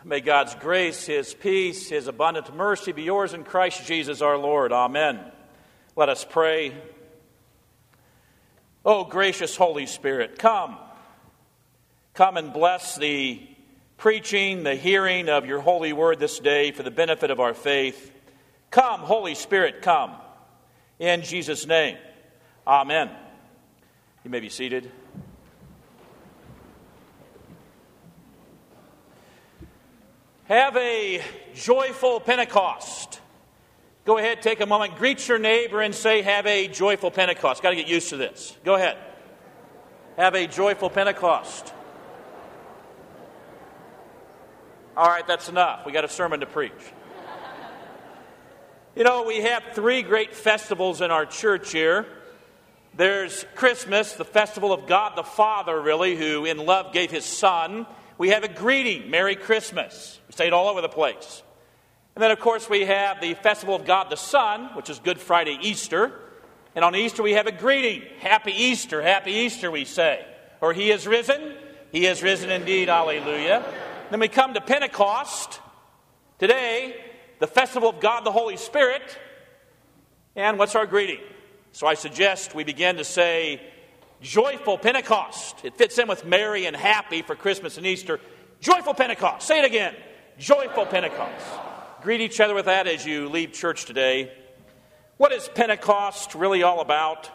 May God's grace, His peace, His abundant mercy be yours in Christ Jesus our Lord. Amen. Let us pray. O gracious Holy Spirit, come. Come and bless the preaching, the hearing of your holy word this day for the benefit of our faith. Come, Holy Spirit, come. In Jesus' name, amen. You may be seated. Have a joyful Pentecost. Go ahead, take a moment, greet your neighbor and say, have a joyful Pentecost. Got to get used to this. Go ahead. Have a joyful Pentecost. All right, that's enough. We got a sermon to preach. You know, we have three great festivals in our church here. There's Christmas, the festival of God the Father, really, who in love gave His Son. We have a greeting, Merry Christmas. We say it all over the place. And then, of course, we have the festival of God the Son, which is Good Friday, Easter. And on Easter, we have a greeting, Happy Easter, we say. Or He is risen indeed, hallelujah. Then we come to Pentecost. Today, the festival of God the Holy Spirit. And what's our greeting? So I suggest we begin to say, Joyful Pentecost. It fits in with merry and happy for Christmas and Easter. Joyful Pentecost. Say it again. Joyful Pentecost. Greet each other with that as you leave church today. What is Pentecost really all about?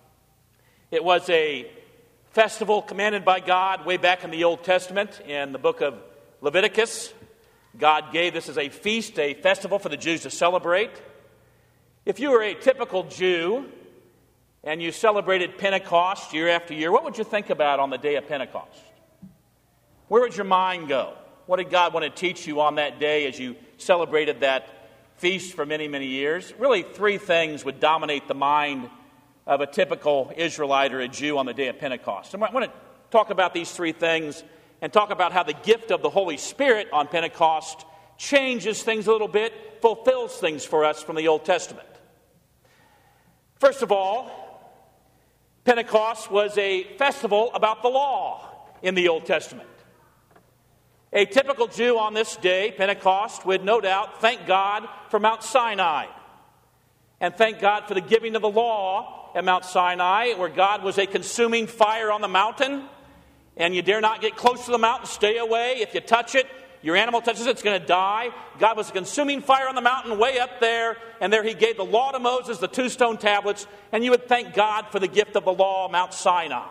It was a festival commanded by God way back in the Old Testament in the book of Leviticus. God gave this as a feast, a festival for the Jews to celebrate. If you were a typical Jew and you celebrated Pentecost year after year, what would you think about on the day of Pentecost? Where would your mind go? What did God want to teach you on that day as you celebrated that feast for many, many years? Really, three things would dominate the mind of a typical Israelite or a Jew on the day of Pentecost. I want to talk about these three things and talk about how the gift of the Holy Spirit on Pentecost changes things a little bit, fulfills things for us from the Old Testament. First of all, Pentecost was a festival about the law in the Old Testament. A typical Jew on this day, Pentecost, would no doubt thank God for Mount Sinai and thank God for the giving of the law at Mount Sinai, where God was a consuming fire on the mountain, and you dare not get close to the mountain, stay away. If you touch it, your animal touches it, it's going to die. God was a consuming fire on the mountain way up there, and there He gave the law to Moses, the 2 stone tablets, and you would thank God for the gift of the law, Mount Sinai.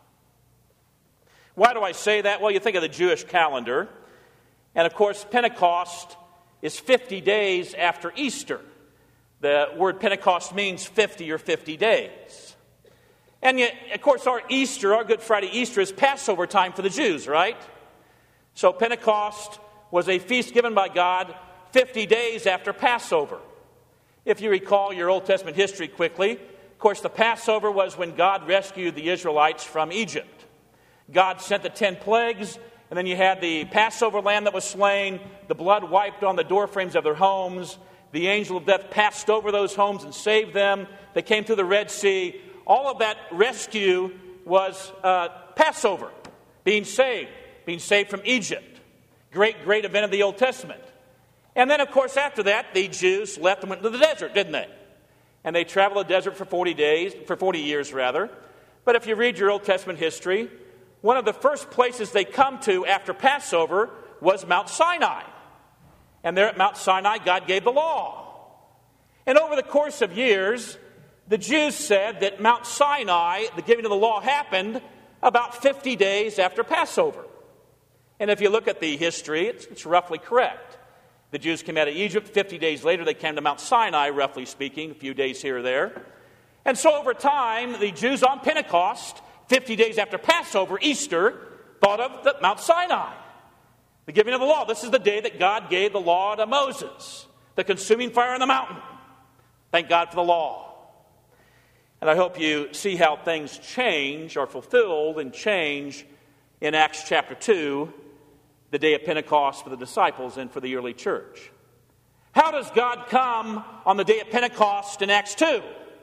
Why do I say that? Well, you think of the Jewish calendar, and of course, Pentecost is 50 days after Easter. The word Pentecost means 50 or 50 days. And yet, of course, our Easter, our Good Friday Easter, is Passover time for the Jews, right? So Pentecost was a feast given by God 50 days after Passover. If you recall your Old Testament history quickly, of course, the Passover was when God rescued the Israelites from Egypt. God sent the 10 plagues, and then you had the Passover lamb that was slain, the blood wiped on the doorframes of their homes, the angel of death passed over those homes and saved them. They came through the Red Sea. All of that rescue was Passover, being saved from Egypt. Great event of the Old Testament. And then, of course, after that, the Jews left and went to the desert, didn't they? And they traveled the desert for 40 years. But if you read your Old Testament history, one of the first places they come to after Passover was Mount Sinai. And there at Mount Sinai, God gave the law. And over the course of years, the Jews said that Mount Sinai, the giving of the law, happened about 50 days after Passover. And if you look at the history, it's roughly correct. The Jews came out of Egypt. 50 days later, they came to Mount Sinai, roughly speaking, a few days here or there. And so over time, the Jews on Pentecost, 50 days after Passover, Easter, thought of Mount Sinai, the giving of the law. This is the day that God gave the law to Moses, the consuming fire on the mountain. Thank God for the law. And I hope you see how things change, are fulfilled and change in Acts chapter 2, the day of Pentecost for the disciples and for the early church. How does God come on the day of Pentecost in Acts 2?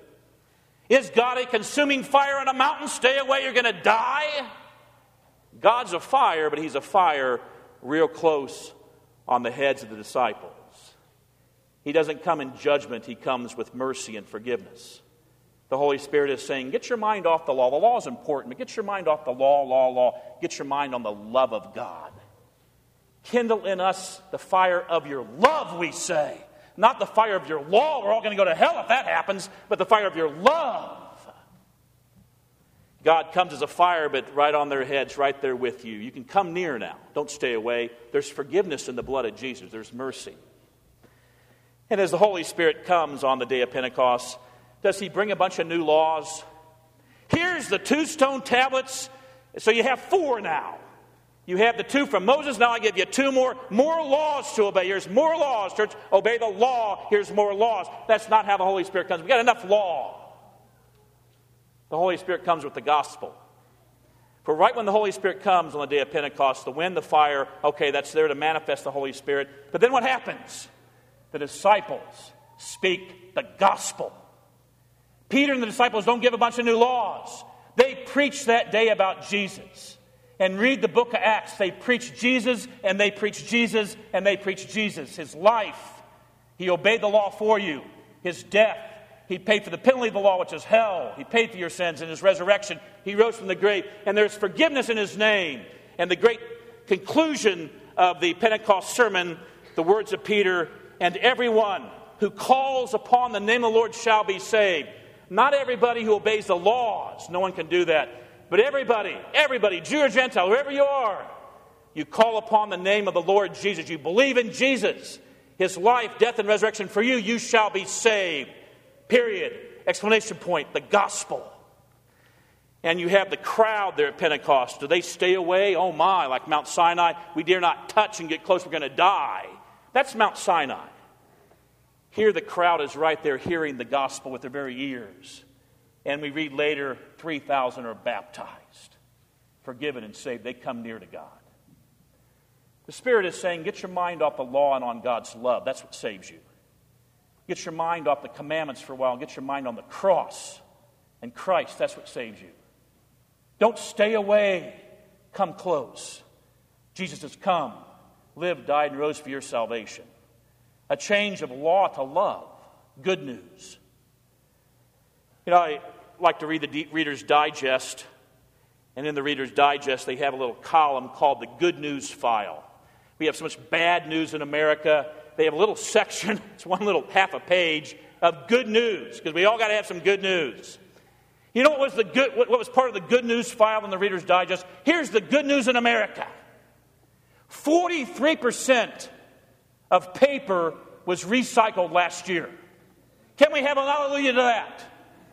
Is God a consuming fire on a mountain? Stay away, you're going to die? God's a fire, but He's a fire real close on the heads of the disciples. He doesn't come in judgment. He comes with mercy and forgiveness. The Holy Spirit is saying, get your mind off the law. The law is important, but get your mind off the law. Get your mind on the love of God. Kindle in us the fire of your love, we say. Not the fire of your law. We're all going to go to hell if that happens, but the fire of your love. God comes as a fire, but right on their heads, right there with you. You can come near now. Don't stay away. There's forgiveness in the blood of Jesus. There's mercy. And as the Holy Spirit comes on the day of Pentecost, does he bring a bunch of new laws? Here's the 2 stone tablets. So you have 4 now. You have the 2 from Moses. Now I give you 2 more laws to obey. Here's more laws, church. Obey the law. Here's more laws. That's not how the Holy Spirit comes. We got enough law. The Holy Spirit comes with the gospel. For right when the Holy Spirit comes on the day of Pentecost, the wind, the fire, okay, that's there to manifest the Holy Spirit. But then what happens? The disciples speak the gospel. Peter and the disciples don't give a bunch of new laws. They preach that day about Jesus. And read the book of Acts. They preach Jesus, and they preach Jesus, and they preach Jesus. His life, he obeyed the law for you. His death, he paid for the penalty of the law, which is hell. He paid for your sins. In his resurrection, he rose from the grave. And there's forgiveness in his name. And the great conclusion of the Pentecost sermon, the words of Peter, and everyone who calls upon the name of the Lord shall be saved. Not everybody who obeys the laws. No one can do that. But everybody, Jew or Gentile, whoever you are, you call upon the name of the Lord Jesus. You believe in Jesus, his life, death, and resurrection for you, you shall be saved. Period. Exclamation point. The gospel. And you have the crowd there at Pentecost. Do they stay away? Oh my, like Mount Sinai. We dare not touch and get close. We're going to die. That's Mount Sinai. Here the crowd is right there hearing the gospel with their very ears. And we read later, 3,000 are baptized, forgiven and saved. They come near to God. The Spirit is saying, get your mind off the law and on God's love. That's what saves you. Get your mind off the commandments for a while and get your mind on the cross and Christ. That's what saves you. Don't stay away. Come close. Jesus has come, lived, died, and rose for your salvation. A change of law to love. Good news. You know, I like to read the Reader's Digest, and in the Reader's Digest they have a little column called the Good News File. We have so much bad news in America. They have a little section, it's one little half a page, of good news, because we all got to have some good news. You know what was part of the Good News File in the Reader's Digest? Here's the good news in America. 43% of paper was recycled last year. Can we have a hallelujah to that?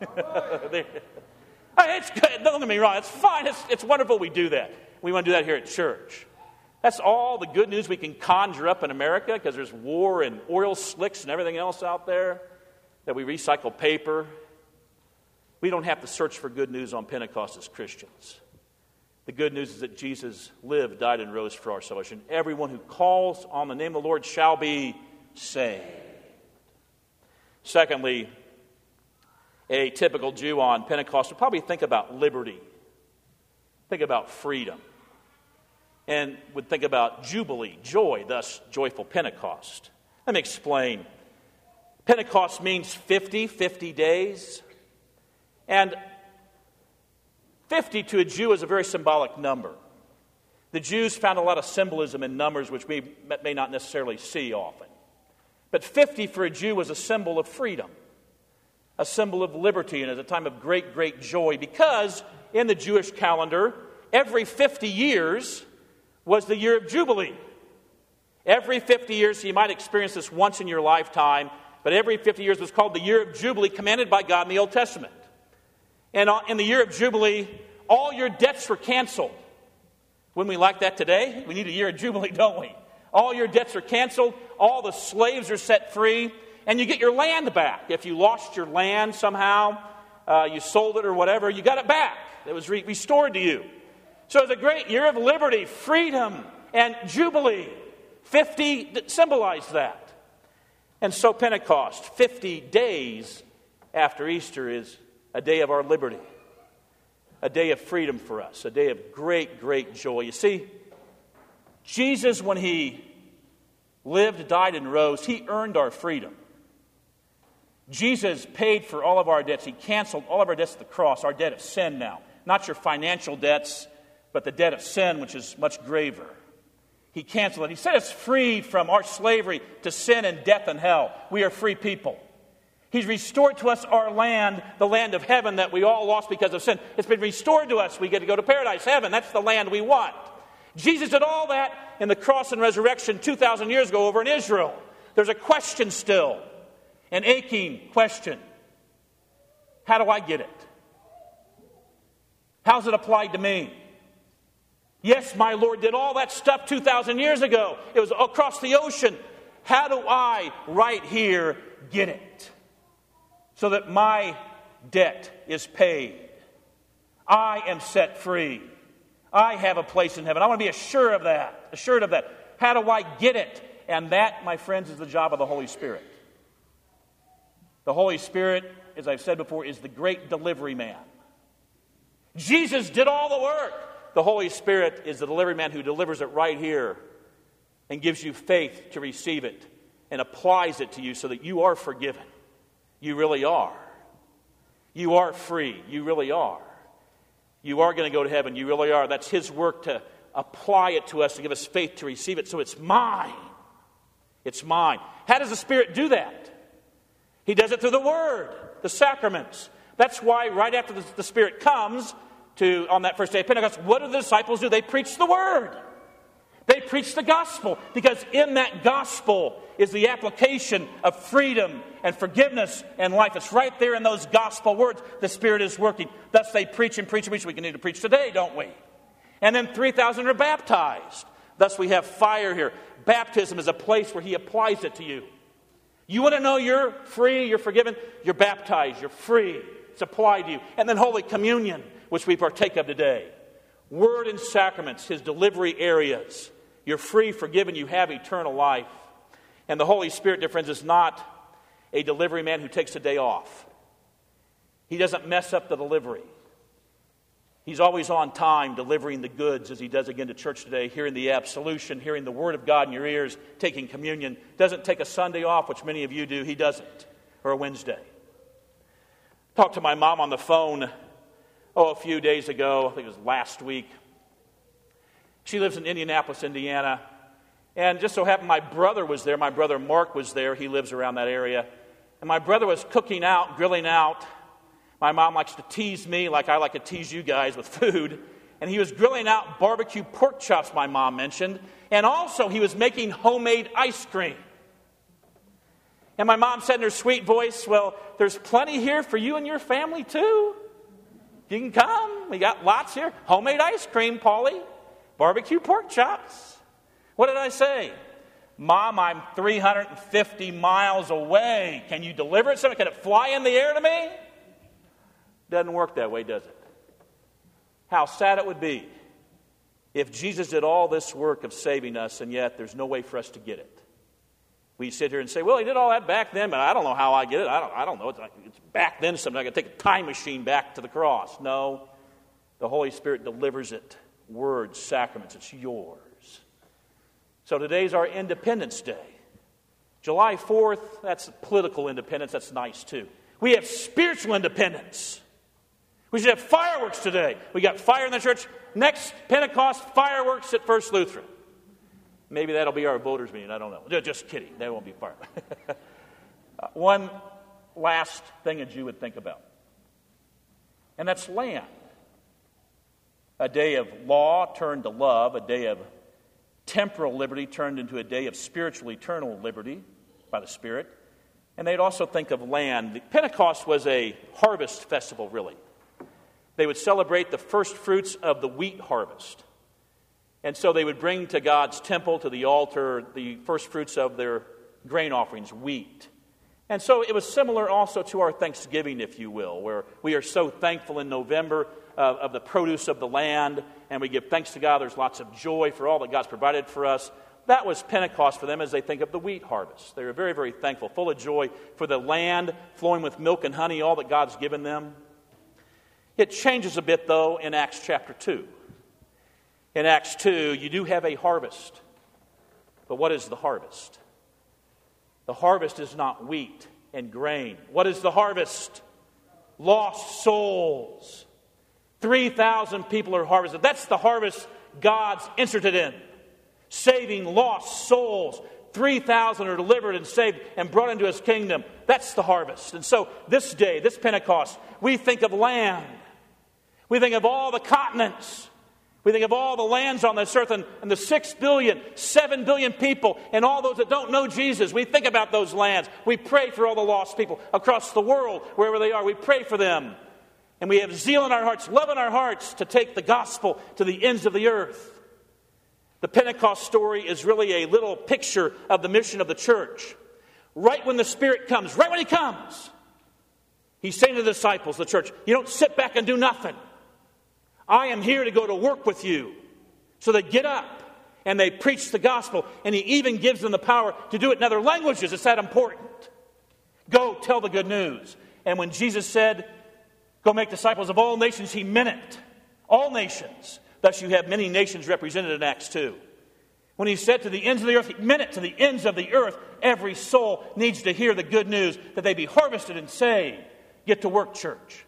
It's good. Don't get me wrong. It's fine. It's wonderful we do that. We want to do that here at church. That's all the good news we can conjure up in America because there's war and oil slicks and everything else out there, that we recycle paper. We don't have to search for good news on Pentecost as Christians. The good news is that Jesus lived, died, and rose for our salvation. Everyone who calls on the name of the Lord shall be saved. Secondly, a typical Jew on Pentecost would probably think about liberty, think about freedom, and would think about jubilee, joy, thus joyful Pentecost. Let me explain. Pentecost means 50 days. And 50 to a Jew is a very symbolic number. The Jews found a lot of symbolism in numbers which we may not necessarily see often. But 50 for a Jew was a symbol of freedom, a symbol of liberty, and at a time of great, great joy, because in the Jewish calendar, every 50 years was the year of Jubilee. Every 50 years, so you might experience this once in your lifetime, but every 50 years was called the year of Jubilee, commanded by God in the Old Testament. And in the year of Jubilee, all your debts were canceled. Wouldn't we like that today? We need a year of Jubilee, don't we? All your debts are canceled, all the slaves are set free, and you get your land back. If you lost your land somehow, you sold it or whatever, you got it back. It was restored to you. So it's a great year of liberty, freedom, and Jubilee. 50 symbolized that. And so Pentecost, 50 days after Easter, is a day of our liberty, a day of freedom for us, a day of great, great joy. You see, Jesus, when he lived, died, and rose. He earned our freedom. Jesus paid for all of our debts. He canceled all of our debts at the cross, our debt of sin now. Not your financial debts, but the debt of sin, which is much graver. He canceled it. He set us free from our slavery to sin and death and hell. We are free people. He's restored to us our land, the land of heaven that we all lost because of sin. It's been restored to us. We get to go to paradise, heaven. That's the land we want. Jesus did all that in the cross and resurrection 2,000 years ago over in Israel. There's a question still, an aching question. How do I get it? How's it applied to me? Yes, my Lord did all that stuff 2,000 years ago. It was across the ocean. How do I, right here, get it? So that my debt is paid. I am set free. I have a place in heaven. I want to be assured of that. How do I get it? And that, my friends, is the job of the Holy Spirit. The Holy Spirit, as I've said before, is the great delivery man. Jesus did all the work. The Holy Spirit is the delivery man who delivers it right here and gives you faith to receive it and applies it to you so that you are forgiven. You really are. You are free. You really are. You are going to go to heaven. You really are. That's His work to apply it to us, to give us faith to receive it. So it's mine. It's mine. How does the Spirit do that? He does it through the Word, the sacraments. That's why right after the Spirit comes on that first day of Pentecost, what do the disciples do? They preach the Word. They preach the gospel, because in that gospel is the application of freedom and forgiveness and life. It's right there in those gospel words. The Spirit is working. Thus they preach and preach and preach. We can need to preach today, don't we? And then 3,000 are baptized. Thus we have fire here. Baptism is a place where He applies it to you. You want to know you're free, you're forgiven? You're baptized, you're free. It's applied to you. And then Holy Communion, which we partake of today. Word and sacraments, His delivery areas. You're free, forgiven, you have eternal life. And the Holy Spirit, dear friends, is not a delivery man who takes a day off. He doesn't mess up the delivery. He's always on time delivering the goods, as He does again to church today, hearing the absolution, hearing the Word of God in your ears, taking communion. Doesn't take a Sunday off, which many of you do. He doesn't. Or a Wednesday. Talked to my mom on the phone, a few days ago. I think it was last week. She lives in Indianapolis, Indiana. And just so happened my brother was there. My brother Mark was there. He lives around that area. And my brother was cooking out, grilling out. My mom likes to tease me like I like to tease you guys with food. And he was grilling out barbecue pork chops, my mom mentioned. And also he was making homemade ice cream. And my mom said in her sweet voice, well, there's plenty here for you and your family too. You can come. We got lots here. Homemade ice cream, Paulie. Barbecue pork chops. What did I say? Mom, I'm 350 miles away. Can you deliver it? Can it fly in the air to me? Doesn't work that way, does it? How sad it would be if Jesus did all this work of saving us and yet there's no way for us to get it. We sit here and say, well, He did all that back then, but I don't know how I get it. I don't know. It's back then something. I got to take a time machine back to the cross. No, the Holy Spirit delivers it. Words, sacraments, it's yours. So today's our Independence Day. July 4th, that's political independence. That's nice too. We have spiritual independence. We should have fireworks today. We got fire in the church. Next Pentecost, fireworks at First Lutheran. Maybe that'll be our voters' meeting. I don't know. Just kidding. There won't be fireworks. One last thing a Jew would think about, and that's land. A day of law turned to love, a day of temporal liberty turned into a day of spiritual eternal liberty by the Spirit. And they'd also think of land. Pentecost was a harvest festival, really. They would celebrate the first fruits of the wheat harvest. And so they would bring to God's temple, to the altar, the first fruits of their grain offerings, wheat. And so it was similar also to our Thanksgiving, if you will, where we are so thankful in November of the produce of the land, and we give thanks to God. There's lots of joy for all that God's provided for us. That was Pentecost for them as they think of the wheat harvest. They were very, very thankful, full of joy for the land flowing with milk and honey, all that God's given them. It changes a bit, though, in Acts chapter 2. In Acts 2, you do have a harvest. But what is the harvest? The harvest is not wheat and grain. What is the harvest? Lost souls. 3,000 people are harvested. That's the harvest God's interested in. Saving lost souls. 3,000 are delivered and saved and brought into His kingdom. That's the harvest. And so this day, this Pentecost, we think of land. We think of all the continents. We think of all the lands on this earth and the 6 billion, 7 billion people and all those that don't know Jesus. We think about those lands. We pray for all the lost people across the world, wherever they are. We pray for them. And we have zeal in our hearts, love in our hearts to take the gospel to the ends of the earth. The Pentecost story is really a little picture of the mission of the church. Right when the Spirit comes, right when He comes, He's saying to the disciples, the church, you don't sit back and do nothing. I am here to go to work with you. So they get up and they preach the gospel, and He even gives them the power to do it in other languages. It's that important. Go tell the good news. And when Jesus said, go make disciples of all nations, He meant it. All nations. Thus you have many nations represented in Acts 2. When He said to the ends of the earth, He meant it to the ends of the earth. Every soul needs to hear the good news that they be harvested and saved. Get to work, church.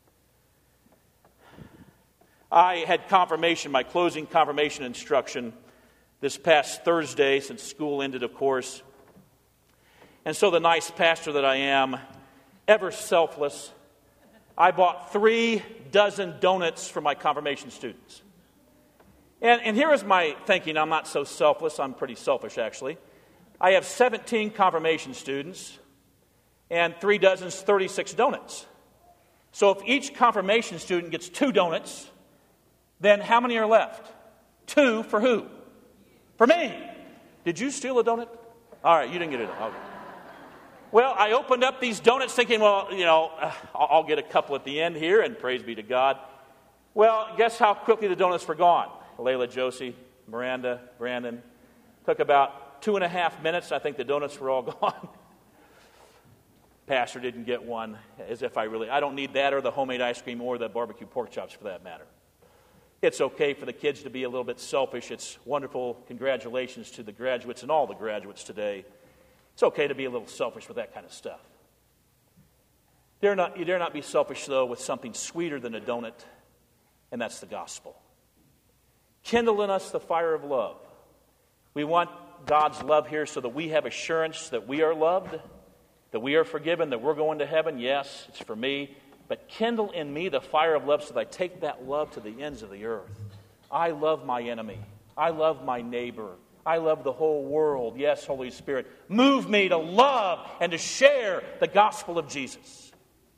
I had confirmation, my closing confirmation instruction this past Thursday, since school ended, of course. And so the nice pastor that I am, ever selfless, I bought 3 dozen donuts for my confirmation students. And here is my thinking. I'm not so selfless. I'm pretty selfish, actually. I have 17 confirmation students, and 3 dozen is 36 donuts. So if each confirmation student gets 2 donuts, then how many are left? 2 for who? For me. Did you steal a donut? All right, you didn't get it. Okay. Well, I opened up these donuts thinking, well, I'll get a couple at the end here, and praise be to God. Well, guess how quickly the donuts were gone? Layla, Josie, Miranda, Brandon. Took about 2.5 minutes. I think the donuts were all gone. Pastor didn't get one, as if I don't need that or the homemade ice cream or the barbecue pork chops for that matter. It's okay for the kids to be a little bit selfish. It's wonderful. Congratulations to the graduates and all the graduates today. It's okay to be a little selfish with that kind of stuff. You dare not be selfish, though, with something sweeter than a donut, and that's the gospel. Kindle in us the fire of love. We want God's love here so that we have assurance that we are loved, that we are forgiven, that we're going to heaven. Yes, it's for me. But kindle in me the fire of love so that I take that love to the ends of the earth. I love my enemy. I love my neighbor. I love the whole world. Yes, Holy Spirit, move me to love and to share the gospel of Jesus.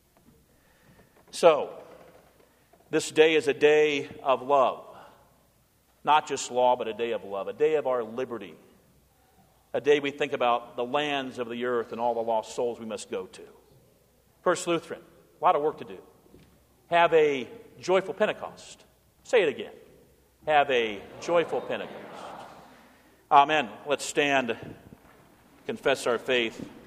So, this day is a day of love. Not just law, but a day of love. A day of our liberty. A day we think about the lands of the earth and all the lost souls we must go to. First Lutheran, a lot of work to do. Have a joyful Pentecost. Say it again. Have a joyful Pentecost. Amen. Let's stand, confess our faith.